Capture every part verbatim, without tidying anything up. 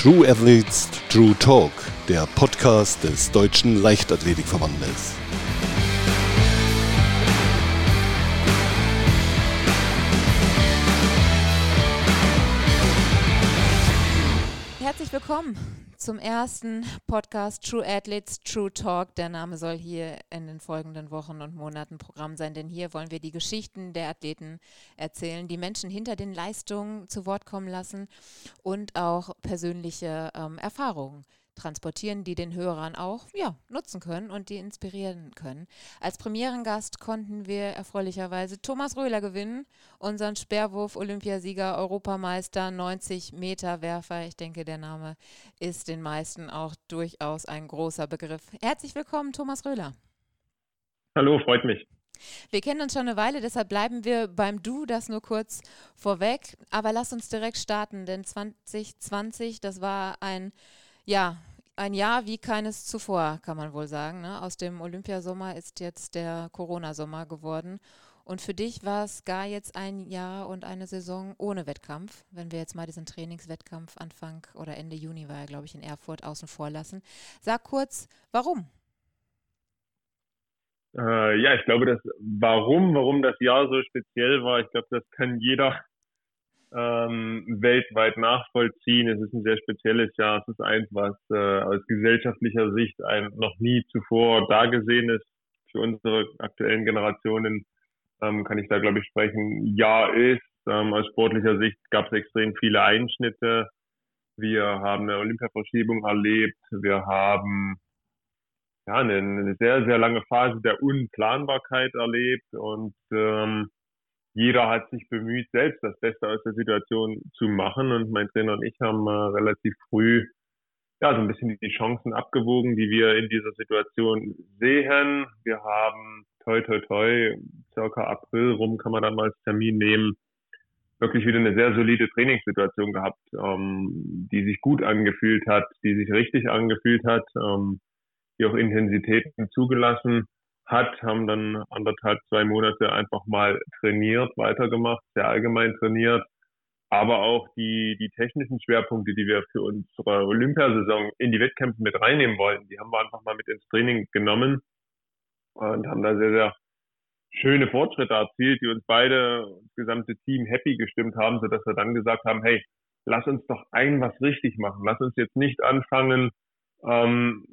True Athletes, True Talk, der Podcast des Deutschen Leichtathletikverbandes. Herzlich willkommen zum ersten Podcast True Athletes, True Talk. Der Name soll hier in den folgenden Wochen und Monaten Programm sein, denn hier wollen wir die Geschichten der Athleten erzählen, die Menschen hinter den Leistungen zu Wort kommen lassen und auch persönliche ähm, Erfahrungen transportieren, die den Hörern auch ja, nutzen können und die inspirieren können. Als Premierengast konnten wir erfreulicherweise Thomas Röhler gewinnen, unseren Speerwurf-Olympiasieger, Europameister, neunzig Meter Werfer. Ich denke, der Name ist den meisten auch durchaus ein großer Begriff. Herzlich willkommen, Thomas Röhler. Hallo, freut mich. Wir kennen uns schon eine Weile, deshalb bleiben wir beim Du, das nur kurz vorweg. Aber lass uns direkt starten, denn zwanzig zwanzig, das war ein Ja, ein Jahr wie keines zuvor, kann man wohl sagen. Ne? Aus dem Olympiasommer ist jetzt der Corona-Sommer geworden. Und für dich war es gar jetzt ein Jahr und eine Saison ohne Wettkampf. Wenn wir jetzt mal diesen Trainingswettkampf Anfang oder Ende Juni war er, glaube ich, in Erfurt außen vor lassen. Sag kurz, warum? Äh, ja, ich glaube, das warum, warum das Jahr so speziell war, ich glaube, das kann jeder Ähm, weltweit nachvollziehen. Es ist ein sehr spezielles Jahr. Es ist eins, was äh, aus gesellschaftlicher Sicht ein noch nie zuvor dagesehenes für unsere aktuellen Generationen, ähm, kann ich da glaube ich sprechen, Jahr ist. Ähm, aus sportlicher Sicht gab es extrem viele Einschnitte. Wir haben eine Olympiaverschiebung erlebt. Wir haben ja eine, eine sehr, sehr lange Phase der Unplanbarkeit erlebt und ähm, jeder hat sich bemüht, selbst das Beste aus der Situation zu machen. Und mein Trainer und ich haben äh, relativ früh ja so ein bisschen die Chancen abgewogen, die wir in dieser Situation sehen. Wir haben toi toi toi, circa April rum kann man dann mal als Termin nehmen, wirklich wieder eine sehr solide Trainingssituation gehabt, ähm, die sich gut angefühlt hat, die sich richtig angefühlt hat, ähm, die auch Intensitäten zugelassen hat, haben dann anderthalb, zwei Monate einfach mal trainiert, weitergemacht, sehr allgemein trainiert, aber auch die die technischen Schwerpunkte, die wir für unsere Olympiasaison in die Wettkämpfe mit reinnehmen wollen, die haben wir einfach mal mit ins Training genommen und haben da sehr, sehr schöne Fortschritte erzielt, die uns beide, das gesamte Team happy gestimmt haben, sodass wir dann gesagt haben, hey, lass uns doch ein was richtig machen, lass uns jetzt nicht anfangen, ähm,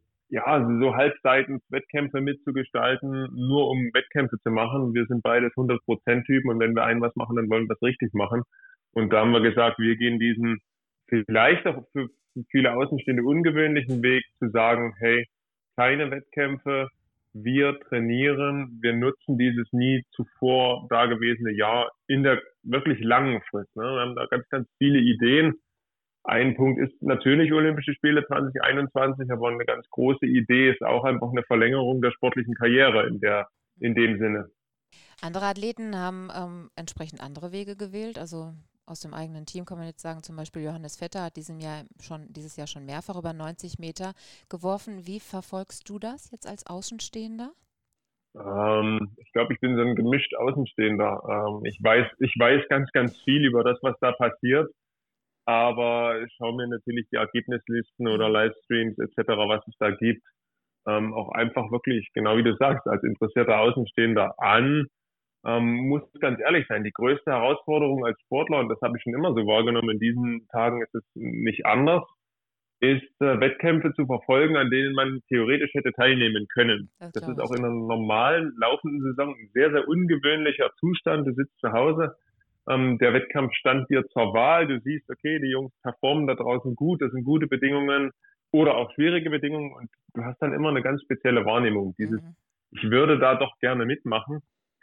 ja, so halbseitens Wettkämpfe mitzugestalten, nur um Wettkämpfe zu machen. Wir sind beides hundert Prozent Typen und wenn wir ein was machen, dann wollen wir das richtig machen. Und da haben wir gesagt, wir gehen diesen vielleicht auch für viele Außenstehende ungewöhnlichen Weg zu sagen, hey, keine Wettkämpfe, wir trainieren, wir nutzen dieses nie zuvor dagewesene Jahr in der wirklich langen Frist. Ne? Wir haben da ganz, ganz viele Ideen. Ein Punkt ist natürlich Olympische Spiele zwanzig einundzwanzig, aber eine ganz große Idee ist auch einfach eine Verlängerung der sportlichen Karriere in der in dem Sinne. Andere Athleten haben ähm, entsprechend andere Wege gewählt. Also aus dem eigenen Team kann man jetzt sagen, zum Beispiel Johannes Vetter hat diesem Jahr schon, dieses Jahr schon mehrfach über neunzig Meter geworfen. Wie verfolgst du das jetzt als Außenstehender? Ähm, ich glaube, ich bin so ein gemischt Außenstehender. Ähm, ich weiß, ich weiß ganz, ganz viel über das, was da passiert. Aber ich schaue mir natürlich die Ergebnislisten oder Livestreams et cetera, was es da gibt, ähm, auch einfach wirklich, genau wie du sagst, als interessierter Außenstehender an. Ähm, muss ganz ehrlich sein, die größte Herausforderung als Sportler, und das habe ich schon immer so wahrgenommen, in diesen Tagen ist es nicht anders, ist äh, Wettkämpfe zu verfolgen, an denen man theoretisch hätte teilnehmen können. Das, das ist auch in einer normalen, laufenden Saison ein sehr, sehr ungewöhnlicher Zustand. Du sitzt zu Hause. Ähm, der Wettkampf stand dir zur Wahl. Du siehst, okay, die Jungs performen da draußen gut, das sind gute Bedingungen oder auch schwierige Bedingungen und du hast dann immer eine ganz spezielle Wahrnehmung. Dieses, mhm. Ich würde da doch gerne mitmachen.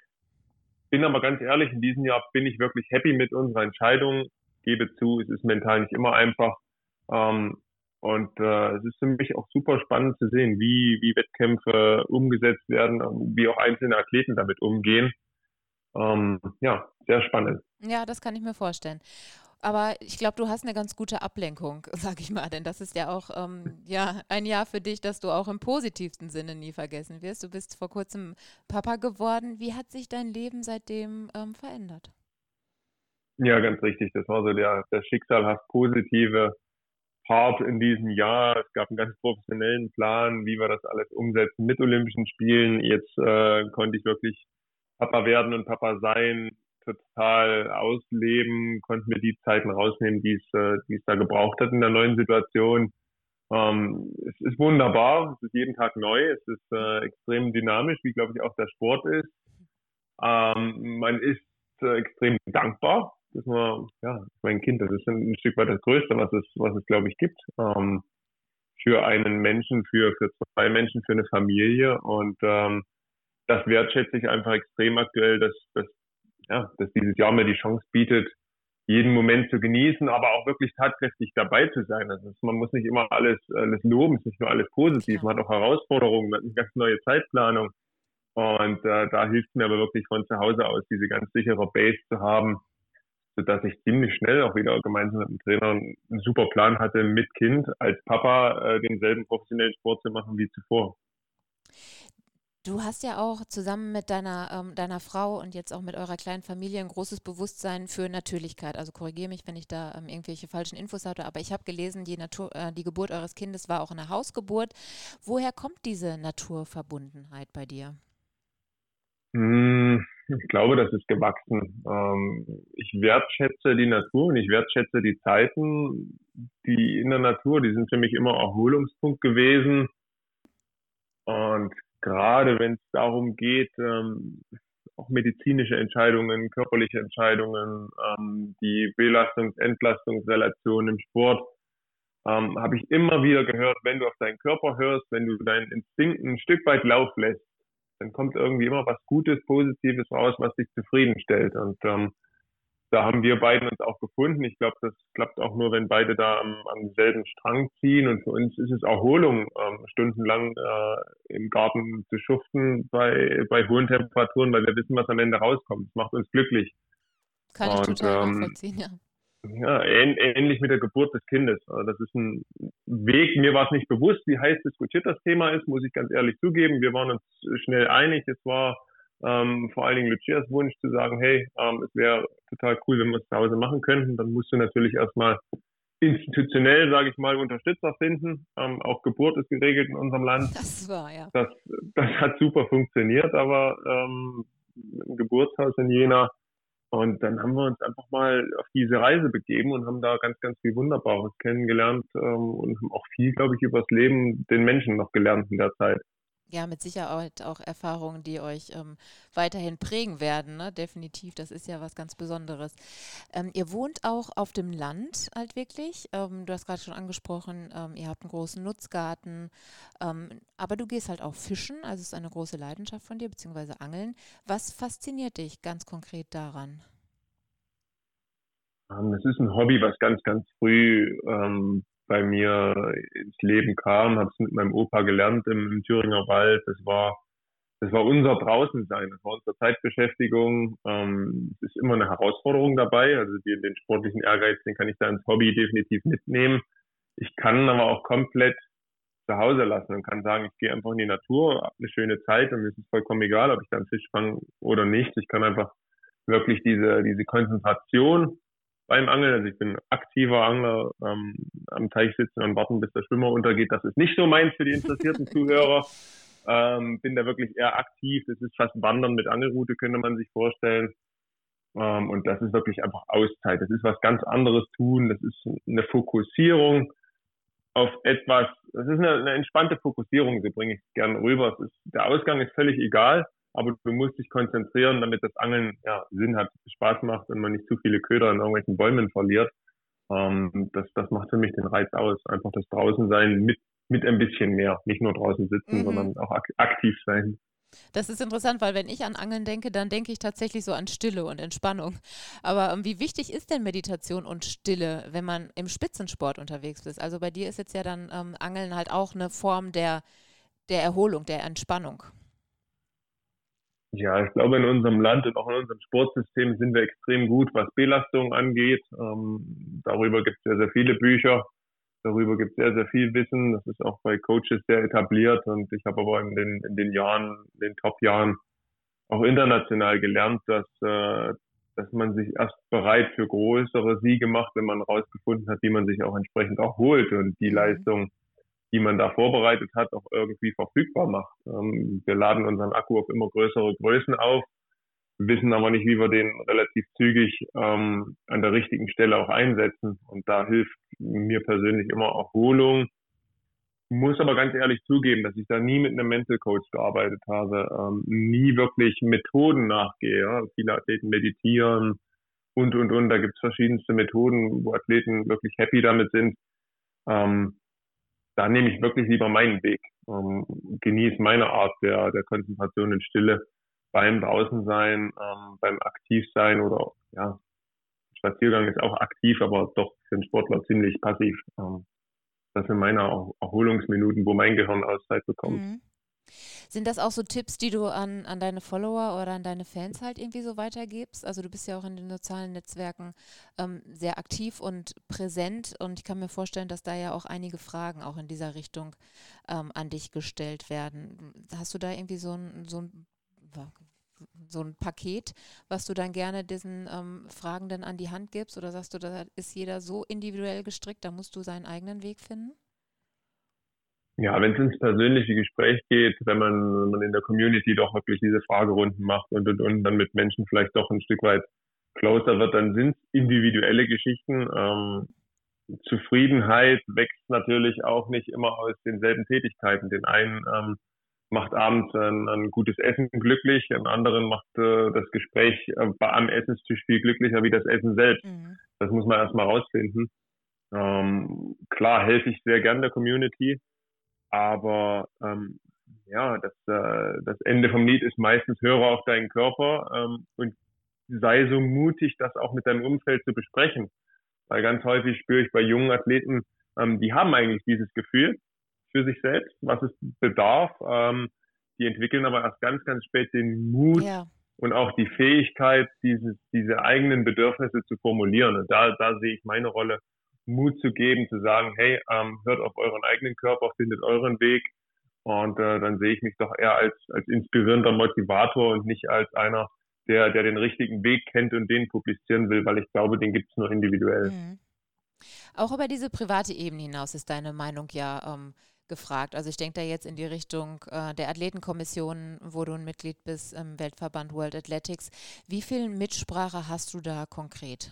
Bin aber ganz ehrlich, in diesem Jahr bin ich wirklich happy mit unserer Entscheidung. Gebe zu, es ist mental nicht immer einfach. Ähm, und äh, es ist für mich auch super spannend zu sehen, wie, wie Wettkämpfe umgesetzt werden, wie auch einzelne Athleten damit umgehen. Ähm, ja, sehr spannend. Ja, das kann ich mir vorstellen. Aber ich glaube, du hast eine ganz gute Ablenkung, sag ich mal, denn das ist ja auch ähm, ja, ein Jahr für dich, das du auch im positivsten Sinne nie vergessen wirst. Du bist vor kurzem Papa geworden. Wie hat sich dein Leben seitdem ähm, verändert? Ja, ganz richtig. Das war so der, der schicksalhaft positive hart in diesem Jahr. Es gab einen ganz professionellen Plan, wie wir das alles umsetzen mit Olympischen Spielen. Jetzt äh, konnte ich wirklich Papa werden und Papa sein, total ausleben, konnten mir die Zeiten rausnehmen, die es, äh, die es da gebraucht hat in der neuen Situation. Ähm, es ist wunderbar, es ist jeden Tag neu, es ist äh, extrem dynamisch, wie glaube ich auch der Sport ist. Ähm, man ist äh, extrem dankbar, dass man, ja, mein Kind, das ist ein, ein Stück weit das Größte, was es, was es glaube ich gibt, ähm, für einen Menschen, für, für zwei Menschen, für eine Familie, und ähm, das wertschätze ich einfach extrem aktuell, dass, dass, ja, dass dieses Jahr mir die Chance bietet, jeden Moment zu genießen, aber auch wirklich tatkräftig dabei zu sein. Also man muss nicht immer alles, alles loben, es ist nicht nur alles positiv, man hat auch Herausforderungen, man hat eine ganz neue Zeitplanung. Und äh, da hilft mir aber wirklich von zu Hause aus, diese ganz sichere Base zu haben, sodass ich ziemlich schnell auch wieder gemeinsam mit dem Trainer einen super Plan hatte, mit Kind als Papa äh, denselben professionellen Sport zu machen wie zuvor. Du hast ja auch zusammen mit deiner, ähm, deiner Frau und jetzt auch mit eurer kleinen Familie ein großes Bewusstsein für Natürlichkeit. Also korrigiere mich, wenn ich da ähm, irgendwelche falschen Infos hatte, aber ich habe gelesen, die, Natur, äh, die Geburt eures Kindes war auch eine Hausgeburt. Woher kommt diese Naturverbundenheit bei dir? Ich glaube, das ist gewachsen. Ähm, ich wertschätze die Natur und ich wertschätze die Zeiten, die in der Natur, die sind für mich immer Erholungspunkt gewesen. Und gerade wenn es darum geht, ähm, auch medizinische Entscheidungen, körperliche Entscheidungen, ähm, die Belastungs-Entlastungsrelation im Sport, ähm, habe ich immer wieder gehört, wenn du auf deinen Körper hörst, wenn du deinen Instinkten ein Stück weit Lauf lässt, dann kommt irgendwie immer was Gutes, Positives raus, was dich zufriedenstellt. Und ähm, da haben wir beiden uns auch gefunden. Ich glaube, das klappt auch nur, wenn beide da am, am selben Strang ziehen. Und für uns ist es Erholung, ähm, stundenlang äh, im Garten zu schuften bei, bei hohen Temperaturen, weil wir wissen, was am Ende rauskommt. Das macht uns glücklich. Kann ich Und, total ähm, nachvollziehen, ja. Ja, ähn, ähnlich mit der Geburt des Kindes. Also das ist ein Weg, mir war es nicht bewusst, wie heiß diskutiert das Thema ist, muss ich ganz ehrlich zugeben. Wir waren uns schnell einig. Es war ähm, vor allen Dingen Lucias Wunsch zu sagen, hey, ähm, es wäre total cool, wenn wir es zu Hause machen könnten. Dann musst du natürlich erstmal institutionell, sage ich mal, Unterstützer finden. Ähm, auch Geburt ist geregelt in unserem Land. Das war, ja. Das, das hat super funktioniert, aber ähm, im Geburtshaus in Jena. Und dann haben wir uns einfach mal auf diese Reise begeben und haben da ganz, ganz viel Wunderbares kennengelernt ähm, und haben auch viel, glaube ich, über das Leben den Menschen noch gelernt in der Zeit. Ja, mit Sicherheit auch Erfahrungen, die euch ähm, weiterhin prägen werden, ne? Definitiv, das ist ja was ganz Besonderes. Ähm, ihr wohnt auch auf dem Land halt wirklich. Ähm, du hast gerade schon angesprochen, ähm, ihr habt einen großen Nutzgarten, ähm, aber du gehst halt auch fischen, also es ist eine große Leidenschaft von dir, beziehungsweise Angeln. Was fasziniert dich ganz konkret daran? Ähm, es ist ein Hobby, was ganz, ganz früh ähm, bei mir ins Leben kam, habe es mit meinem Opa gelernt im, im Thüringer Wald. Das war, das war unser Draußensein, das war unsere Zeitbeschäftigung. Ähm, es ist immer eine Herausforderung dabei, also die, den sportlichen Ehrgeiz, den kann ich da ins Hobby definitiv mitnehmen. Ich kann aber auch komplett zu Hause lassen und kann sagen, ich gehe einfach in die Natur, habe eine schöne Zeit und mir ist es vollkommen egal, ob ich da einen Fisch fange oder nicht. Ich kann einfach wirklich diese, diese Konzentration beim Angeln, also ich bin aktiver Angler, ähm, am Teich sitzen und warten, bis der Schwimmer untergeht. Das ist nicht so meins für die interessierten Zuhörer. Ähm, bin da wirklich eher aktiv. Das ist fast Wandern mit Angelrute, könnte man sich vorstellen. Ähm, und das ist wirklich einfach Auszeit. Das ist was ganz anderes tun. Das ist eine Fokussierung auf etwas. Das ist eine, eine entspannte Fokussierung, so bringe ich es gerne rüber. Es ist, der Ausgang ist völlig egal. Aber du musst dich konzentrieren, damit das Angeln ja, Sinn hat, Spaß macht und man nicht zu viele Köder in irgendwelchen Bäumen verliert. Ähm, das, das macht für mich den Reiz aus. Einfach das Draußensein mit, mit ein bisschen mehr. Nicht nur draußen sitzen, mhm. sondern auch ak- aktiv sein. Das ist interessant, weil wenn ich an Angeln denke, dann denke ich tatsächlich so an Stille und Entspannung. Aber ähm, wie wichtig ist denn Meditation und Stille, wenn man im Spitzensport unterwegs ist? Also bei dir ist jetzt ja dann ähm, Angeln halt auch eine Form der, der Erholung, der Entspannung. Ja, ich glaube, in unserem Land und auch in unserem Sportsystem sind wir extrem gut, was Belastung angeht. Ähm, darüber gibt es sehr, sehr viele Bücher. Darüber gibt es sehr, sehr viel Wissen. Das ist auch bei Coaches sehr etabliert. Und ich habe aber in den, in den Jahren, in den Top-Jahren auch international gelernt, dass, äh, dass man sich erst bereit für größere Siege macht, wenn man herausgefunden hat, wie man sich auch entsprechend erholt und die Mhm. Leistung, die man da vorbereitet hat, auch irgendwie verfügbar macht. Ähm, wir laden unseren Akku auf immer größere Größen auf, wissen aber nicht, wie wir den relativ zügig ähm, an der richtigen Stelle auch einsetzen. Und da hilft mir persönlich immer Erholung. Muss aber ganz ehrlich zugeben, dass ich da nie mit einem Mental Coach gearbeitet habe, ähm, nie wirklich Methoden nachgehe. Ja. Viele Athleten meditieren und, und, und. Da gibt es verschiedenste Methoden, wo Athleten wirklich happy damit sind. Ähm, da nehme ich wirklich lieber meinen Weg. Ähm, genieße meine Art der, der Konzentration und Stille beim Draußensein, ähm, beim Aktivsein oder, ja, Spaziergang ist auch aktiv, aber doch für einen Sportler ziemlich passiv. Ähm, das sind meine Er- Erholungsminuten, wo mein Gehirn Auszeit bekommt. Mhm. Sind das auch so Tipps, die du an, an deine Follower oder an deine Fans halt irgendwie so weitergibst? Also du bist ja auch in den sozialen Netzwerken ähm, sehr aktiv und präsent und ich kann mir vorstellen, dass da ja auch einige Fragen auch in dieser Richtung ähm, an dich gestellt werden. Hast du da irgendwie so ein, so ein, so ein Paket, was du dann gerne diesen ähm, Fragenden an die Hand gibst? Oder sagst du, da ist jeder so individuell gestrickt, da musst du seinen eigenen Weg finden? Ja, wenn es ins persönliche Gespräch geht, wenn man, wenn man in der Community doch wirklich diese Fragerunden macht und, und, und dann mit Menschen vielleicht doch ein Stück weit closer wird, dann sind es individuelle Geschichten. Ähm, Zufriedenheit wächst natürlich auch nicht immer aus denselben Tätigkeiten. Den einen ähm, macht abends ein, ein gutes Essen glücklich, den anderen macht äh, das Gespräch äh, am Essenstisch viel glücklicher wie das Essen selbst. Mhm. Das muss man erstmal rausfinden. Ähm, klar helfe ich sehr gern der Community, aber ähm, ja, das, äh, das Ende vom Lied ist meistens höre auf deinen Körper ähm, und sei so mutig, das auch mit deinem Umfeld zu besprechen. Weil ganz häufig spüre ich bei jungen Athleten, ähm, die haben eigentlich dieses Gefühl für sich selbst, was es bedarf. Ähm, die entwickeln aber erst ganz, ganz spät den Mut Ja. und auch die Fähigkeit, dieses, diese eigenen Bedürfnisse zu formulieren. Und da, da sehe ich meine Rolle, Mut zu geben, zu sagen, hey, ähm, hört auf euren eigenen Körper, findet euren Weg. Und äh, dann sehe ich mich doch eher als, als inspirierender Motivator und nicht als einer, der, der den richtigen Weg kennt und den publizieren will, weil ich glaube, den gibt es nur individuell. Mhm. Auch über diese private Ebene hinaus ist deine Meinung ja ähm, gefragt. Also ich denke da jetzt in die Richtung äh, der Athletenkommission, wo du ein Mitglied bist im Weltverband World Athletics. Wie viel Mitsprache hast du da konkret?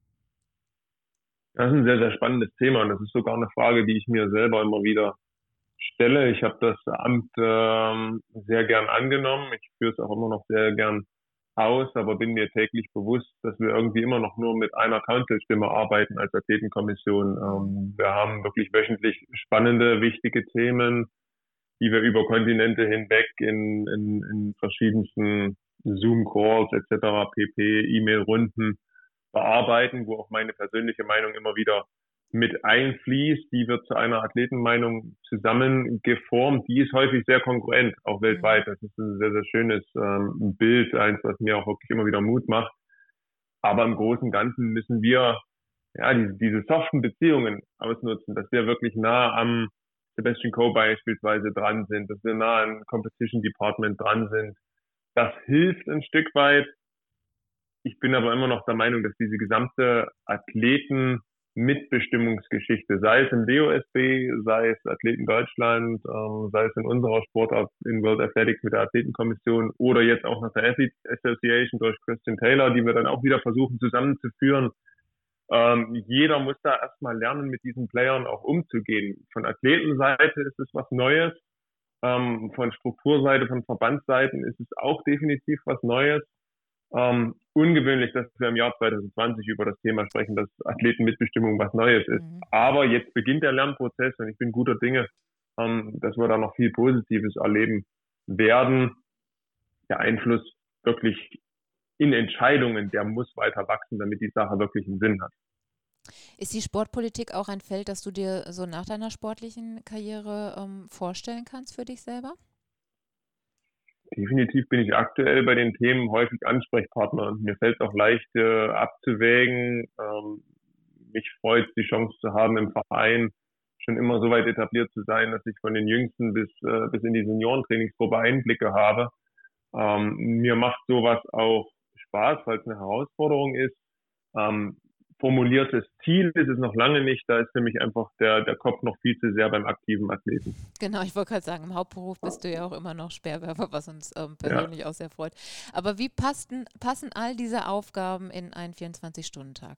Das ist ein sehr, sehr spannendes Thema und das ist sogar eine Frage, die ich mir selber immer wieder stelle. Ich habe das Amt ähm, sehr gern angenommen. Ich führe es auch immer noch sehr gern aus, aber bin mir täglich bewusst, dass wir irgendwie immer noch nur mit einer Council-Stimme arbeiten als Athletenkommission. Ähm, wir haben wirklich wöchentlich spannende, wichtige Themen, die wir über Kontinente hinweg in, in, in verschiedensten Zoom-Calls et cetera pp, E-Mail-Runden bearbeiten, wo auch meine persönliche Meinung immer wieder mit einfließt. Die wird zu einer Athletenmeinung zusammengeformt. Die ist häufig sehr kongruent, auch weltweit. Das ist ein sehr, sehr schönes ähm, Bild, eins, was mir auch wirklich immer wieder Mut macht. Aber im Großen und Ganzen müssen wir ja diese, diese soften Beziehungen ausnutzen, dass wir wirklich nah am Sebastian Coe beispielsweise dran sind, dass wir nah am Competition Department dran sind. Das hilft ein Stück weit. Ich bin aber immer noch der Meinung, dass diese gesamte Athleten-Mitbestimmungsgeschichte, sei es im W O S B, sei es Athleten Deutschland, ähm, sei es in unserer Sportart in World Athletics mit der Athletenkommission oder jetzt auch nach der Athletes Association durch Christian Taylor, die wir dann auch wieder versuchen zusammenzuführen. Ähm, jeder muss da erstmal lernen, mit diesen Playern auch umzugehen. Von Athletenseite ist es was Neues. Ähm, von Strukturseite, von Verbandsseiten ist es auch definitiv was Neues. Ähm, ungewöhnlich, dass wir im Jahr zwanzig zwanzig über das Thema sprechen, dass Athletenmitbestimmung was Neues ist. Mhm. Aber jetzt beginnt der Lernprozess und ich bin guter Dinge, ähm, dass wir da noch viel Positives erleben werden. Der Einfluss wirklich in Entscheidungen, der muss weiter wachsen, damit die Sache wirklich einen Sinn hat. Ist die Sportpolitik auch ein Feld, das du dir so nach deiner sportlichen Karriere ähm, vorstellen kannst für dich selber? Definitiv bin ich aktuell bei den Themen häufig Ansprechpartner. Mir fällt es auch leicht äh, abzuwägen. Ähm, mich freut die Chance zu haben, im Verein schon immer so weit etabliert zu sein, dass ich von den Jüngsten bis äh, bis in die Seniorentrainingsgruppe Einblicke habe. Ähm, mir macht sowas auch Spaß, weil es eine Herausforderung ist. Ähm, formuliertes Ziel ist es noch lange nicht. Da ist nämlich einfach der, der Kopf noch viel zu sehr beim aktiven Athleten. Genau, ich wollte gerade sagen, im Hauptberuf bist du ja auch immer noch Speerwerfer, was uns ähm, persönlich Ja. auch sehr freut. Aber wie passten, passen all diese Aufgaben in einen vierundzwanzig-Stunden-Tag?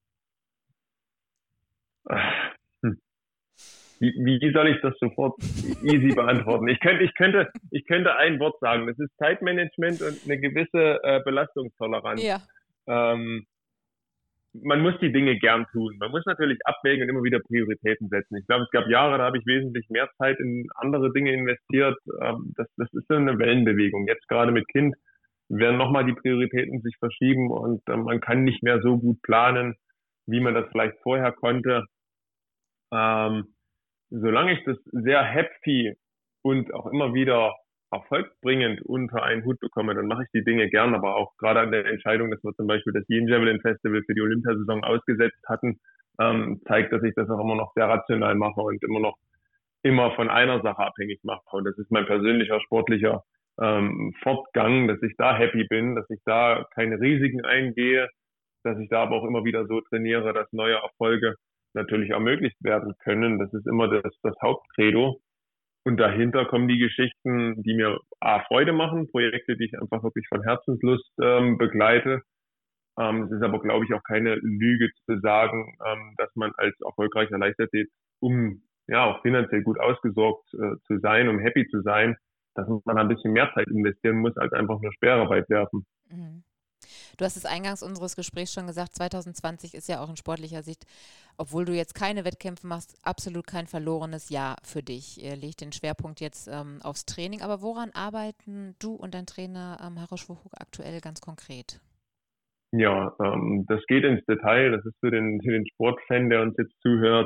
Hm. Wie, wie soll ich das sofort easy beantworten? Ich könnte, ich könnte, ich könnte ein Wort sagen. Das ist Zeitmanagement und eine gewisse äh, Belastungstoleranz. Ja. Ähm, man muss die Dinge gern tun. Man muss natürlich abwägen und immer wieder Prioritäten setzen. Ich glaube, es gab Jahre, da habe ich wesentlich mehr Zeit in andere Dinge investiert. Ähm, das, das ist so eine Wellenbewegung. Jetzt gerade mit Kind werden nochmal die Prioritäten sich verschieben und äh, man kann nicht mehr so gut planen, wie man das vielleicht vorher konnte. Ähm, solange ich das sehr happy und auch immer wieder erfolgsbringend unter einen Hut bekomme, dann mache ich die Dinge gern, aber auch gerade an der Entscheidung, dass wir zum Beispiel das Yin Javelin Festival für die Olympiasaison ausgesetzt hatten, ähm, zeigt, dass ich das auch immer noch sehr rational mache und immer noch immer von einer Sache abhängig mache. Und das ist mein persönlicher sportlicher ähm, Fortgang, dass ich da happy bin, dass ich da keine Risiken eingehe, dass ich da aber auch immer wieder so trainiere, dass neue Erfolge natürlich ermöglicht werden können. Das ist immer das, das Hauptcredo. Und dahinter kommen die Geschichten, die mir A, Freude machen, Projekte, die ich einfach wirklich von Herzenslust ähm, begleite. Ähm, es ist aber, glaube ich, auch keine Lüge zu sagen, ähm, dass man als erfolgreicher Leichtathlet, um ja auch finanziell gut ausgesorgt äh, zu sein, um happy zu sein, dass man ein bisschen mehr Zeit investieren muss, als einfach nur Speerarbeit werfen. Mhm. Du hast es eingangs unseres Gesprächs schon gesagt, zwanzig zwanzig ist ja auch in sportlicher Sicht, obwohl du jetzt keine Wettkämpfe machst, absolut kein verlorenes Jahr für dich. Ihr legt den Schwerpunkt jetzt ähm, aufs Training, aber woran arbeiten du und dein Trainer ähm, Haroš Vohuk aktuell ganz konkret? Ja, ähm, das geht ins Detail, das ist für den, für den Sportfan, der uns jetzt zuhört.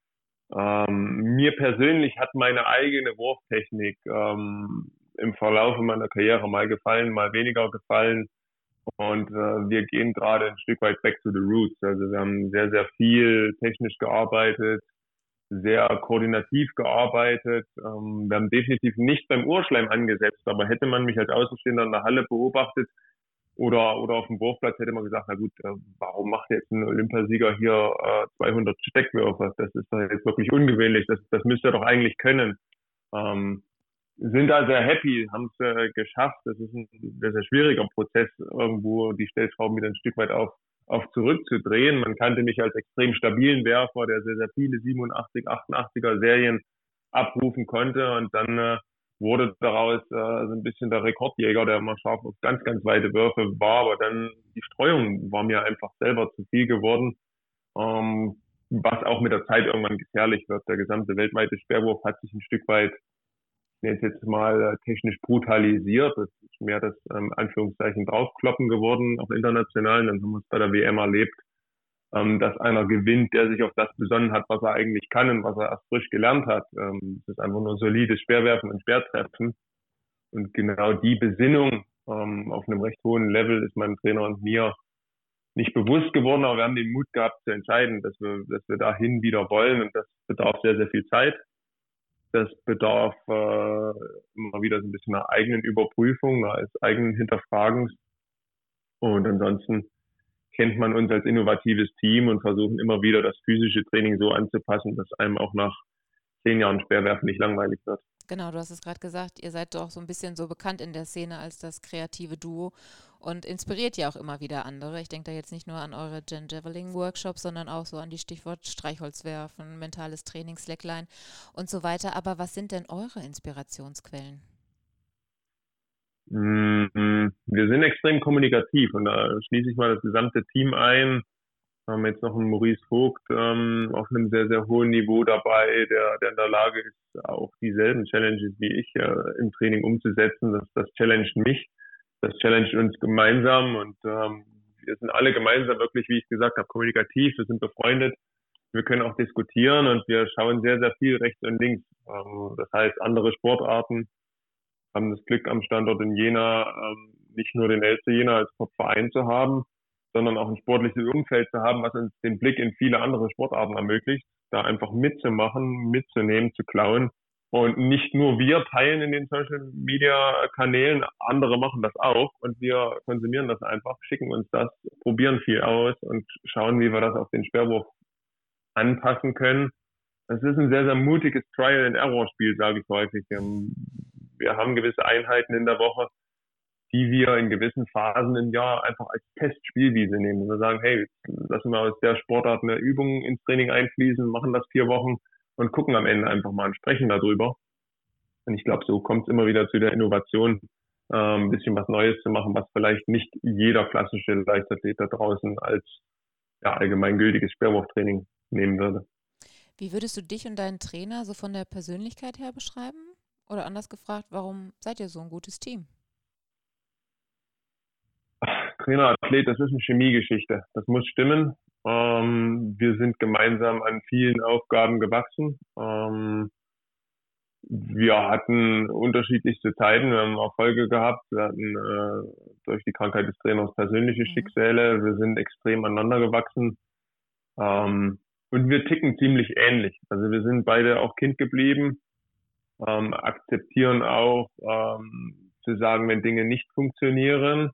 Ähm, mir persönlich hat meine eigene Wurftechnik ähm, im Verlauf meiner Karriere mal gefallen, mal weniger gefallen. Und äh, wir gehen gerade ein Stück weit back to the roots. Also wir haben sehr, sehr viel technisch gearbeitet, sehr koordinativ gearbeitet. Ähm, wir haben definitiv nicht beim Urschleim angesetzt, aber hätte man mich als Außenstehender in der Halle beobachtet oder oder auf dem Wurfplatz, hätte man gesagt, na gut, äh, warum macht jetzt ein Olympiasieger hier äh, zweihundert Steckwürfe? Das ist doch jetzt wirklich ungewöhnlich. Das, das müsste er doch eigentlich können. Ähm, sind da sehr happy, haben es äh, geschafft. Das ist ein sehr, sehr schwieriger Prozess, irgendwo die Stellschrauben wieder ein Stück weit auf, auf zurückzudrehen. Man kannte mich als extrem stabilen Werfer, der sehr, sehr viele siebenundachtzig, achtundachtziger Serien abrufen konnte. Und dann äh, wurde daraus äh, so ein bisschen der Rekordjäger, der immer scharf auf ganz, ganz weite Würfe war. Aber dann die Streuung war mir einfach selber zu viel geworden, ähm, was auch mit der Zeit irgendwann gefährlich wird. Der gesamte weltweite Speerwurf hat sich ein Stück weit jetzt jetzt mal technisch brutalisiert. Das ist mehr das ähm, Anführungszeichen draufkloppen geworden, auch international. Dann haben wir es bei der W M erlebt, ähm, dass einer gewinnt, der sich auf das besonnen hat, was er eigentlich kann und was er erst frisch gelernt hat. Ähm, das ist einfach nur solides Speerwerfen und Speertreffen. Und genau die Besinnung ähm, auf einem recht hohen Level ist meinem Trainer und mir nicht bewusst geworden, aber wir haben den Mut gehabt zu entscheiden, dass wir, dass wir dahin wieder wollen, und das bedarf sehr, sehr viel Zeit. Das bedarf äh, immer wieder so ein bisschen einer eigenen Überprüfung, eines eigenen Hinterfragens. Und ansonsten kennt man uns als innovatives Team und versuchen immer wieder das physische Training so anzupassen, dass einem auch nach zehn Jahren Speerwerfen nicht langweilig wird. Genau, du hast es gerade gesagt, ihr seid doch so ein bisschen so bekannt in der Szene als das kreative Duo und inspiriert ja auch immer wieder andere. Ich denke da jetzt nicht nur an eure Gen Javelin Workshops, sondern auch so an die Stichwort Streichholzwerfen, mentales Training, Slackline und so weiter. Aber was sind denn eure Inspirationsquellen? Wir sind extrem kommunikativ und da schließe ich mal das gesamte Team ein. Wir haben jetzt noch einen Maurice Vogt ähm, auf einem sehr, sehr hohen Niveau dabei, der, der in der Lage ist, auch dieselben Challenges wie ich äh, im Training umzusetzen. Das, das challenged mich, das challenged uns gemeinsam, und ähm, wir sind alle gemeinsam wirklich, wie ich gesagt habe, kommunikativ, wir sind befreundet, wir können auch diskutieren und wir schauen sehr, sehr viel rechts und links. Ähm, das heißt, andere Sportarten haben das Glück, am Standort in Jena ähm, nicht nur den Elster Jena als Top-Verein zu haben, sondern auch ein sportliches Umfeld zu haben, was uns den Blick in viele andere Sportarten ermöglicht, da einfach mitzumachen, mitzunehmen, zu klauen. Und nicht nur wir teilen in den Social Media Kanälen, andere machen das auch und wir konsumieren das einfach, schicken uns das, probieren viel aus und schauen, wie wir das auf den Speerwurf anpassen können. Es ist ein sehr, sehr mutiges Trial-and-Error-Spiel, sage ich häufig. Wir haben gewisse Einheiten in der Woche, die wir in gewissen Phasen im Jahr einfach als Testspielwiese nehmen. Und wir sagen, hey, lassen wir aus der Sportart eine Übung ins Training einfließen, machen das vier Wochen und gucken am Ende einfach mal und sprechen darüber. Und ich glaube, so kommt es immer wieder zu der Innovation, äh, ein bisschen was Neues zu machen, was vielleicht nicht jeder klassische Leichtathlet da draußen als ja, allgemeingültiges Speerwurftraining nehmen würde. Wie würdest du dich und deinen Trainer so von der Persönlichkeit her beschreiben? Oder anders gefragt, warum seid ihr so ein gutes Team? Trainer, Athlet, das ist eine Chemiegeschichte. Das muss stimmen. Ähm, wir sind gemeinsam an vielen Aufgaben gewachsen. Ähm, wir hatten unterschiedlichste Zeiten. Wir haben Erfolge gehabt. Wir hatten äh, durch die Krankheit des Trainers persönliche mhm. Schicksale. Wir sind extrem aneinander gewachsen. Ähm, und wir ticken ziemlich ähnlich. Also wir sind beide auch Kind geblieben, ähm, akzeptieren auch ähm, zu sagen, wenn Dinge nicht funktionieren.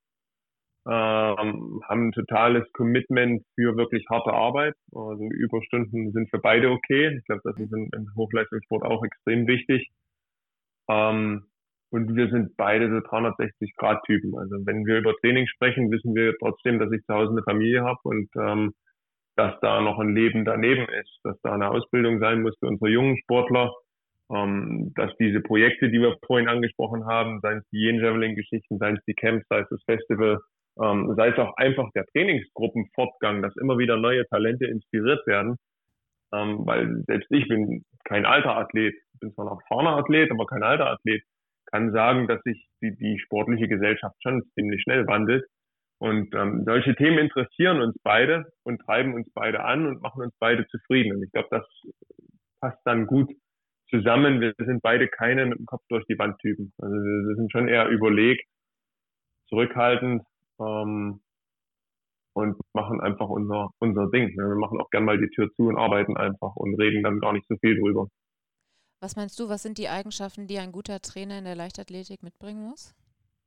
Ähm, haben ein totales Commitment für wirklich harte Arbeit. Also Überstunden sind für beide okay. Ich glaube, das ist im, im Hochleistungssport auch extrem wichtig. Ähm, und wir sind beide so dreihundertsechzig Grad Typen. Also wenn wir über Training sprechen, wissen wir trotzdem, dass ich zu Hause eine Familie habe und ähm, dass da noch ein Leben daneben ist, dass da eine Ausbildung sein muss für unsere jungen Sportler, ähm, dass diese Projekte, die wir vorhin angesprochen haben, seien es die Yen-Javelin-Geschichten, seien es die Camps, sei es das Festival, Ähm, sei es auch einfach der Trainingsgruppenfortgang, dass immer wieder neue Talente inspiriert werden, ähm, weil selbst ich bin kein alter Athlet, bin zwar noch erfahrener Athlet, aber kein alter Athlet, kann sagen, dass sich die, die sportliche Gesellschaft schon ziemlich schnell wandelt und ähm, solche Themen interessieren uns beide und treiben uns beide an und machen uns beide zufrieden und ich glaube, das passt dann gut zusammen. Wir sind beide keine mit dem Kopf durch die Wand Typen, also wir, wir sind schon eher überlegt, zurückhaltend, Ähm, und machen einfach unser unser Ding. Wir machen auch gern mal die Tür zu und arbeiten einfach und reden dann gar nicht so viel drüber. Was meinst du, was sind die Eigenschaften, die ein guter Trainer in der Leichtathletik mitbringen muss?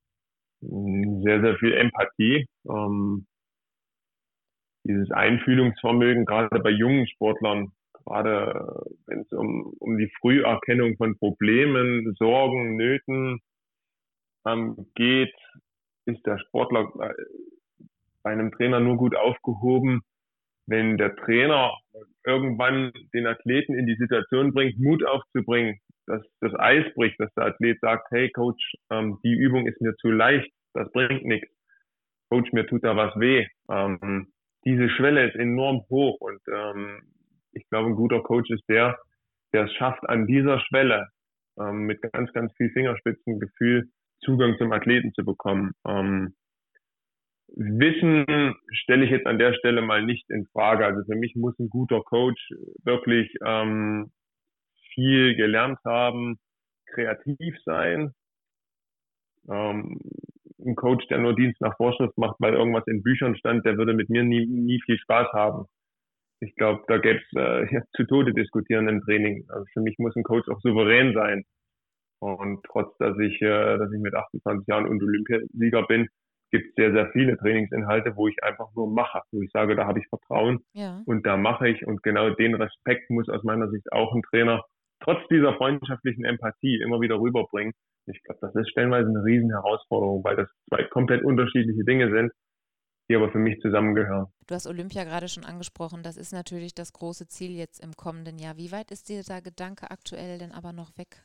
Sehr, sehr viel Empathie, ähm, dieses Einfühlungsvermögen, gerade bei jungen Sportlern, gerade wenn es um, um die Früherkennung von Problemen, Sorgen, Nöten ähm, geht, ist der Sportler bei einem Trainer nur gut aufgehoben, wenn der Trainer irgendwann den Athleten in die Situation bringt, Mut aufzubringen, dass das Eis bricht, dass der Athlet sagt, hey Coach, ähm, die Übung ist mir zu leicht, das bringt nichts. Coach, mir tut da was weh. Ähm, diese Schwelle ist enorm hoch und ähm, ich glaube, ein guter Coach ist der, der es schafft, an dieser Schwelle ähm, mit ganz, ganz viel Fingerspitzengefühl Zugang zum Athleten zu bekommen. Ähm, Wissen stelle ich jetzt an der Stelle mal nicht in Frage. Also für mich muss ein guter Coach wirklich ähm, viel gelernt haben, kreativ sein. Ähm, ein Coach, der nur Dienst nach Vorschrift macht, weil irgendwas in Büchern stand, der würde mit mir nie, nie viel Spaß haben. Ich glaube, da gäbe es äh, zu Tode diskutieren im Training. Also für mich muss ein Coach auch souverän sein. Und trotz, dass ich, äh, dass ich mit achtundzwanzig Jahren und Olympiasieger bin, gibt es sehr, sehr viele Trainingsinhalte, wo ich einfach nur mache, wo ich sage, da habe ich Vertrauen ja. und da mache ich. Und genau den Respekt muss aus meiner Sicht auch ein Trainer trotz dieser freundschaftlichen Empathie immer wieder rüberbringen. Ich glaube, das ist stellenweise eine riesen Herausforderung, weil das zwei komplett unterschiedliche Dinge sind, die aber für mich zusammengehören. Du hast Olympia gerade schon angesprochen. Das ist natürlich das große Ziel jetzt im kommenden Jahr. Wie weit ist dieser Gedanke aktuell denn aber noch weg?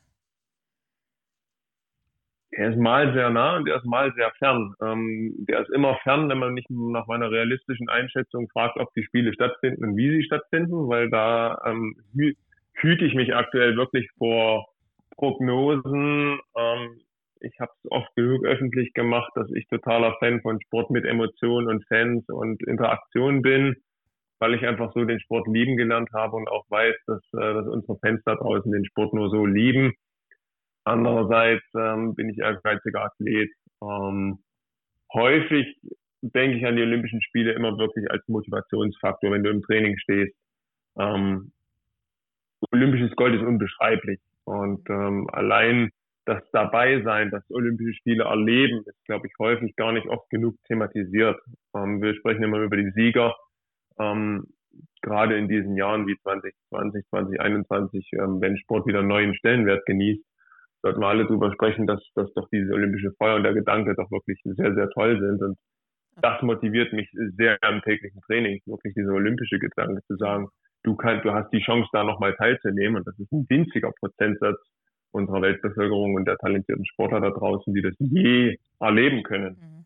Er ist mal sehr nah und er ist mal sehr fern. Ähm, der ist immer fern, wenn man nicht nach meiner realistischen Einschätzung fragt, ob die Spiele stattfinden und wie sie stattfinden, weil da ähm, hü- hüte ich mich aktuell wirklich vor Prognosen. Ähm, ich habe es oft genug öffentlich gemacht, dass ich totaler Fan von Sport mit Emotionen und Fans und Interaktion bin, weil ich einfach so den Sport lieben gelernt habe und auch weiß, dass, äh, dass unsere Fans da draußen den Sport nur so lieben. Andererseits ähm, bin ich ehrgeiziger Athlet. Ähm, häufig denke ich an die Olympischen Spiele immer wirklich als Motivationsfaktor, wenn du im Training stehst. Ähm, Olympisches Gold ist unbeschreiblich, Und ähm, allein das Dabeisein, das Olympische Spiele erleben, ist, glaube ich, häufig gar nicht oft genug thematisiert. Ähm, wir sprechen immer über die Sieger. Ähm, gerade in diesen Jahren wie zwanzig zwanzig, zwanzig einundzwanzig, ähm, wenn Sport wieder einen neuen Stellenwert genießt, sollten wir alle darüber sprechen, dass, dass doch diese olympische Feuer und der Gedanke doch wirklich sehr, sehr toll sind. Und das motiviert mich sehr am täglichen Training, wirklich dieser olympische Gedanke zu sagen, du kannst, du hast die Chance, da nochmal teilzunehmen. Und das ist ein winziger Prozentsatz unserer Weltbevölkerung und der talentierten Sportler da draußen, die das je erleben können. Mhm.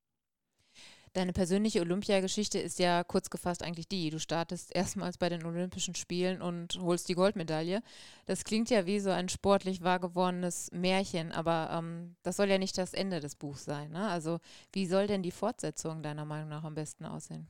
Deine persönliche Olympiageschichte ist ja kurz gefasst eigentlich die. Du startest erstmals bei den Olympischen Spielen und holst die Goldmedaille. Das klingt ja wie so ein sportlich wahrgewordenes Märchen, aber ähm, das soll ja nicht das Ende des Buchs sein, ne? Also wie soll denn die Fortsetzung deiner Meinung nach am besten aussehen?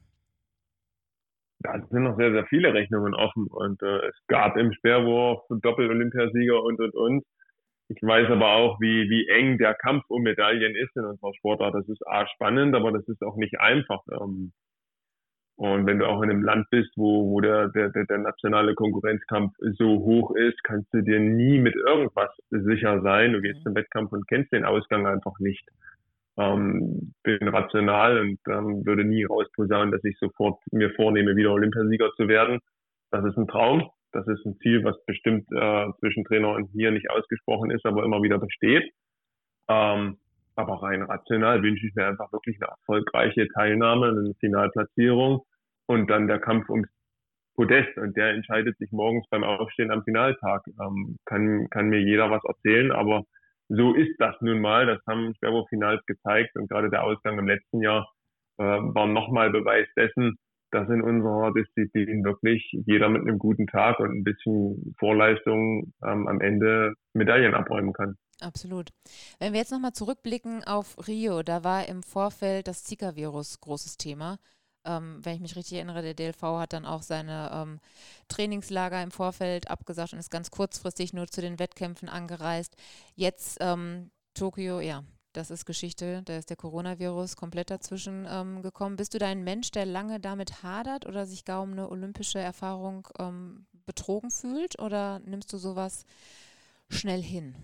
Da sind noch sehr, sehr viele Rechnungen offen und äh, es gab im Speerwurf Doppel-Olympiasieger und, und, und. Ich weiß aber auch, wie, wie eng der Kampf um Medaillen ist in unserer Sportart. Das ist A, spannend, aber das ist auch nicht einfach. Ähm, Und wenn du auch in einem Land bist, wo, wo der, der, der nationale Konkurrenzkampf so hoch ist, kannst du dir nie mit irgendwas sicher sein. Du gehst zum Wettkampf und kennst den Ausgang einfach nicht. Ähm, bin rational und ähm, würde nie rausposaunen, dass ich sofort mir vornehme, wieder Olympiasieger zu werden. Das ist ein Traum. Das ist ein Ziel, was bestimmt äh, zwischen Trainer und mir nicht ausgesprochen ist, aber immer wieder besteht. Ähm, aber rein rational wünsche ich mir einfach wirklich eine erfolgreiche Teilnahme, eine Finalplatzierung und dann der Kampf ums Podest. Und der entscheidet sich morgens beim Aufstehen am Finaltag. Ähm, kann, kann mir jeder was erzählen, aber so ist das nun mal. Das haben Speerwurf-Finals gezeigt und gerade der Ausgang im letzten Jahr äh, war nochmal Beweis dessen, dass in unserer Disziplin wirklich jeder mit einem guten Tag und ein bisschen Vorleistung ähm, am Ende Medaillen abräumen kann. Absolut. Wenn wir jetzt nochmal zurückblicken auf Rio, da war im Vorfeld das Zika-Virus großes Thema. Ähm, wenn ich mich richtig erinnere, der D L V hat dann auch seine ähm, Trainingslager im Vorfeld abgesagt und ist ganz kurzfristig nur zu den Wettkämpfen angereist. Jetzt ähm, Tokio, ja, das ist Geschichte, da ist der Coronavirus komplett dazwischen ähm, gekommen. Bist du da ein Mensch, der lange damit hadert oder sich gar um eine olympische Erfahrung ähm, betrogen fühlt, oder nimmst du sowas schnell hin?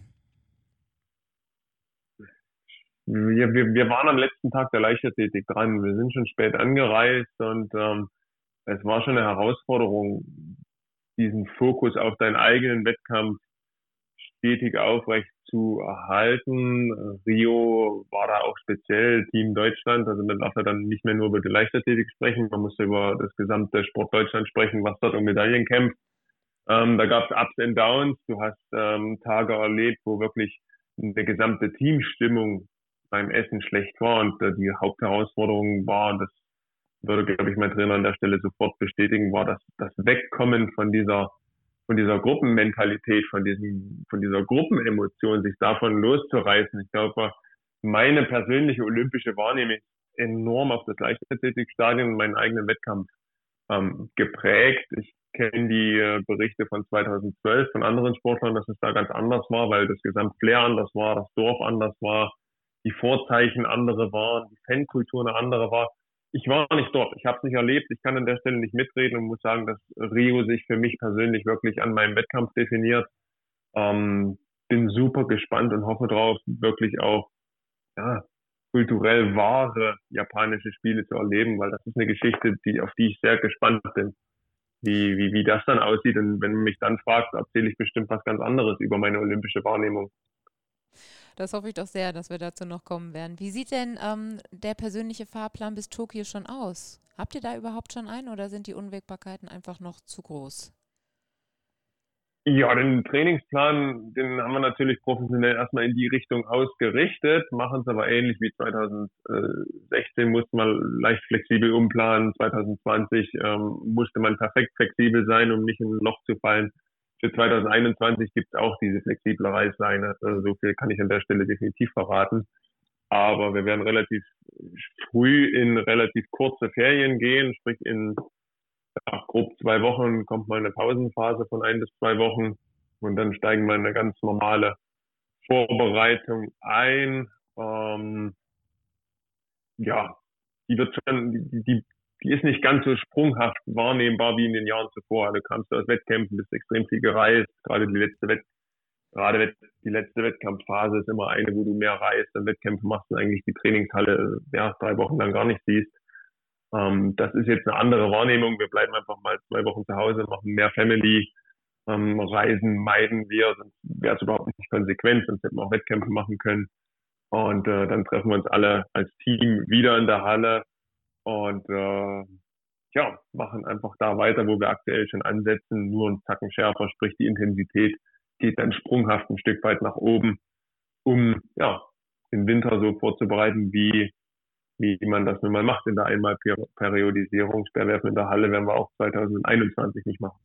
Wir, wir, wir waren am letzten Tag der Leichtathletik dran. Wir sind schon spät angereist und ähm, es war schon eine Herausforderung, diesen Fokus auf deinen eigenen Wettkampf stetig aufrecht zu erhalten. Rio war da auch speziell Team Deutschland. Also man darf ja dann nicht mehr nur über die Leichtathletik sprechen, man muss über das gesamte Sport Deutschland sprechen, was dort um Medaillen kämpft. Ähm, da gab es Ups and Downs. Du hast ähm, Tage erlebt, wo wirklich eine gesamte Teamstimmung beim Essen schlecht war und äh, die Hauptherausforderung war, das würde, glaube ich, mein Trainer an der Stelle sofort bestätigen, war das, das Wegkommen von dieser, von dieser Gruppenmentalität, von diesem, von dieser Gruppenemotion, sich davon loszureißen. Ich glaube, meine persönliche olympische Wahrnehmung ist enorm auf das Leichtathletikstadion und meinen eigenen Wettkampf ähm, geprägt. Ich kenne die äh, Berichte von zweitausendzwölf von anderen Sportlern, dass es da ganz anders war, weil das Gesamtflair anders war, das Dorf anders war, die Vorzeichen andere waren, die Fankultur eine andere war. Ich war nicht dort, ich habe es nicht erlebt, ich kann an der Stelle nicht mitreden und muss sagen, dass Rio sich für mich persönlich wirklich an meinem Wettkampf definiert. Ähm, bin super gespannt und hoffe drauf, wirklich auch ja, kulturell wahre japanische Spiele zu erleben, weil das ist eine Geschichte, die, auf die ich sehr gespannt bin, wie, wie, wie das dann aussieht. Und wenn man mich dann fragt, erzähle ich bestimmt was ganz anderes über meine olympische Wahrnehmung. Das hoffe ich doch sehr, dass wir dazu noch kommen werden. Wie sieht denn ähm, der persönliche Fahrplan bis Tokio schon aus? Habt ihr da überhaupt schon einen oder sind die Unwägbarkeiten einfach noch zu groß? Ja, den Trainingsplan, den haben wir natürlich professionell erstmal in die Richtung ausgerichtet, machen es aber ähnlich wie zweitausendsechzehn, musste man leicht flexibel umplanen, zwanzig zwanzig ähm, musste man perfekt flexibel sein, um nicht in ein Loch zu fallen. Für zwanzig einundzwanzig gibt es auch diese flexible Reißleine, also so viel kann ich an der Stelle definitiv verraten. Aber wir werden relativ früh in relativ kurze Ferien gehen, sprich in nach grob zwei Wochen kommt mal eine Pausenphase von ein bis zwei Wochen und dann steigen wir in eine ganz normale Vorbereitung ein. Ähm, ja, die wird schon, die, die, die ist nicht ganz so sprunghaft wahrnehmbar wie in den Jahren zuvor. Also kamst du aus Wettkämpfen, bist extrem viel gereist, gerade die letzte Wett gerade die letzte Wettkampfphase ist immer eine, wo du mehr reist, dann Wettkämpfe machst und eigentlich die Trainingshalle ja drei Wochen lang gar nicht siehst. Ähm, das ist jetzt eine andere Wahrnehmung. Wir bleiben einfach mal zwei Wochen zu Hause, machen mehr Family, ähm, Reisen meiden wir, sonst wäre es überhaupt nicht konsequent, sonst hätten wir auch Wettkämpfe machen können. Und äh, dann treffen wir uns alle als Team wieder in der Halle und äh, ja, machen einfach da weiter, wo wir aktuell schon ansetzen, nur einen Zacken schärfer, sprich die Intensität geht dann sprunghaft ein Stück weit nach oben, um ja den Winter so vorzubereiten, wie wie man das nun mal macht in der Einmalperiodisierung. Speerwerfen in der Halle werden wir auch zwanzig einundzwanzig nicht machen.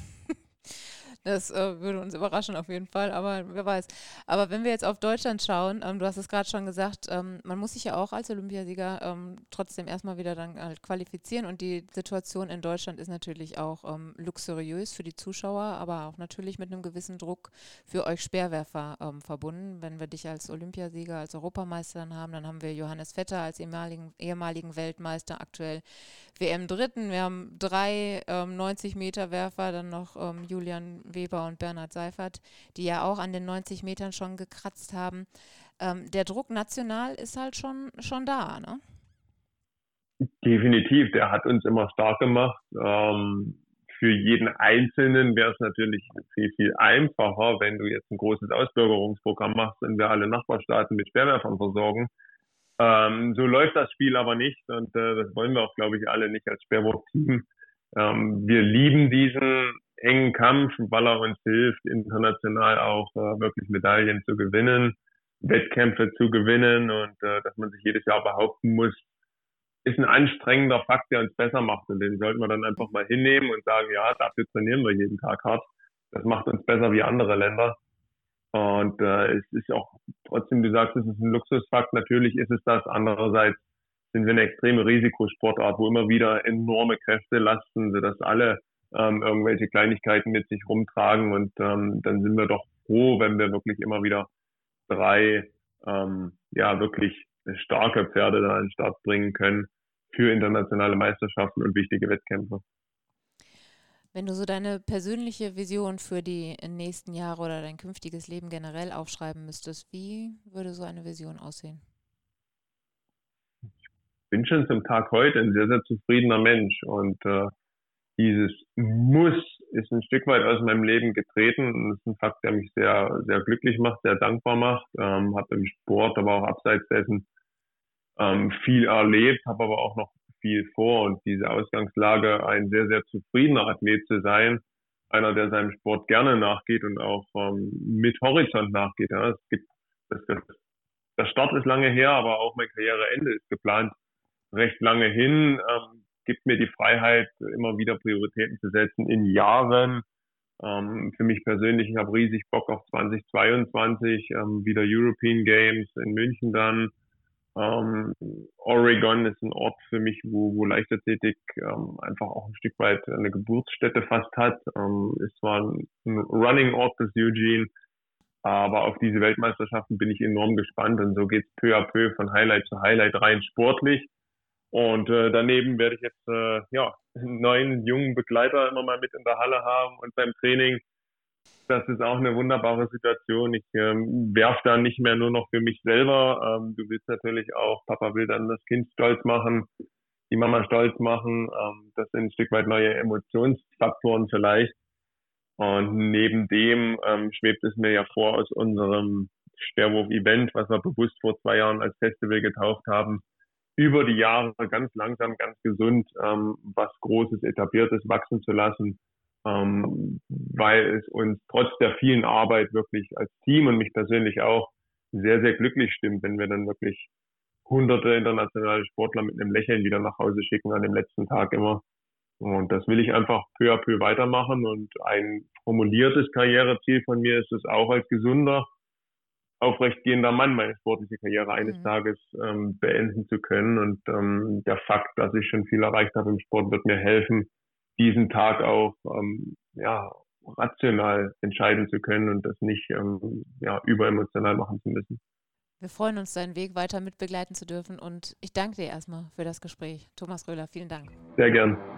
Das äh, würde uns überraschen auf jeden Fall, aber wer weiß. Aber wenn wir jetzt auf Deutschland schauen, ähm, du hast es gerade schon gesagt, ähm, man muss sich ja auch als Olympiasieger ähm, trotzdem erstmal wieder dann halt qualifizieren und die Situation in Deutschland ist natürlich auch ähm, luxuriös für die Zuschauer, aber auch natürlich mit einem gewissen Druck für euch Speerwerfer ähm, verbunden. Wenn wir dich als Olympiasieger, als Europameister dann haben, dann haben wir Johannes Vetter als ehemaligen, ehemaligen Weltmeister, aktuell W M-Dritten. Wir haben drei ähm, neunzig-Meter-Werfer, dann noch ähm, Julian Weber und Bernhard Seifert, die ja auch an den neunzig Metern schon gekratzt haben. Ähm, der Druck national ist halt schon, schon da, ne? Definitiv, der hat uns immer stark gemacht. Ähm, für jeden Einzelnen wäre es natürlich viel, viel einfacher, wenn du jetzt ein großes Ausbürgerungsprogramm machst und wir alle Nachbarstaaten mit Speerwerfern versorgen. Ähm, so läuft das Spiel aber nicht und äh, das wollen wir auch, glaube ich, alle nicht als Speerwurf-Team. Ähm, wir lieben diesen engen Kampf, weil er uns hilft, international auch äh, wirklich Medaillen zu gewinnen, Wettkämpfe zu gewinnen und äh, dass man sich jedes Jahr behaupten muss, ist ein anstrengender Fakt, der uns besser macht und den sollten wir dann einfach mal hinnehmen und sagen, ja, dafür trainieren wir jeden Tag hart. Das macht uns besser wie andere Länder. Und äh, es ist auch trotzdem, du sagst, es ist ein Luxusfakt, natürlich ist es das. Andererseits sind wir eine extreme Risikosportart, wo immer wieder enorme Kräfte lasten, sodass alle ähm, irgendwelche Kleinigkeiten mit sich rumtragen. Und ähm, dann sind wir doch froh, wenn wir wirklich immer wieder drei ähm, ja wirklich starke Pferde da an den Start bringen können für internationale Meisterschaften und wichtige Wettkämpfe. Wenn du so deine persönliche Vision für die nächsten Jahre oder dein künftiges Leben generell aufschreiben müsstest, wie würde so eine Vision aussehen? Ich bin schon zum Tag heute ein sehr, sehr zufriedener Mensch und äh, dieses Muss ist ein Stück weit aus meinem Leben getreten und das ist ein Fakt, der mich sehr, sehr glücklich macht, sehr dankbar macht. Ähm, habe im Sport, aber auch abseits dessen ähm, viel erlebt, habe aber auch noch viel vor und diese Ausgangslage, ein sehr, sehr zufriedener Athlet zu sein, einer, der seinem Sport gerne nachgeht und auch ähm, mit Horizont nachgeht. Ja. Es gibt, das, das, der Start ist lange her, aber auch mein Karriereende ist geplant recht lange hin, ähm, gibt mir die Freiheit, immer wieder Prioritäten zu setzen in Jahren. Ähm, für mich persönlich, ich habe riesig Bock auf zwanzig zweiundzwanzig, ähm, wieder European Games in München dann. Ähm, Oregon ist ein Ort für mich, wo, wo Leichtathletik ähm, einfach auch ein Stück weit eine Geburtsstätte fast hat. Ähm, ist zwar ein, ein Running-Ort des Eugene, aber auf diese Weltmeisterschaften bin ich enorm gespannt und so geht's peu à peu von Highlight zu Highlight rein sportlich. Und äh, daneben werde ich jetzt äh, ja einen neuen jungen Begleiter immer mal mit in der Halle haben und beim Training. Das ist auch eine wunderbare Situation. Ich ähm, werfe da nicht mehr nur noch für mich selber. Ähm, du willst natürlich auch, Papa will dann das Kind stolz machen, die Mama stolz machen. Ähm, das sind ein Stück weit neue Emotionsfaktoren vielleicht. Und neben dem ähm, schwebt es mir ja vor aus unserem Speerwurf-Event, was wir bewusst vor zwei Jahren als Festival getauft haben, über die Jahre ganz langsam, ganz gesund ähm, was Großes, Etabliertes wachsen zu lassen. Ähm, weil es uns trotz der vielen Arbeit wirklich als Team und mich persönlich auch sehr, sehr glücklich stimmt, wenn wir dann wirklich hunderte internationale Sportler mit einem Lächeln wieder nach Hause schicken an dem letzten Tag immer. Und das will ich einfach peu à peu weitermachen und ein formuliertes Karriereziel von mir ist es auch als gesunder, aufrechtgehender Mann meine sportliche Karriere eines mhm. Tages ähm, beenden zu können und ähm, der Fakt, dass ich schon viel erreicht habe im Sport, wird mir helfen, diesen Tag auch ähm, ja rational entscheiden zu können und das nicht ähm, ja überemotional machen zu müssen. Wir freuen uns, deinen Weg weiter mitbegleiten zu dürfen und ich danke dir erstmal für das Gespräch. Thomas Röhler, vielen Dank. Sehr gern.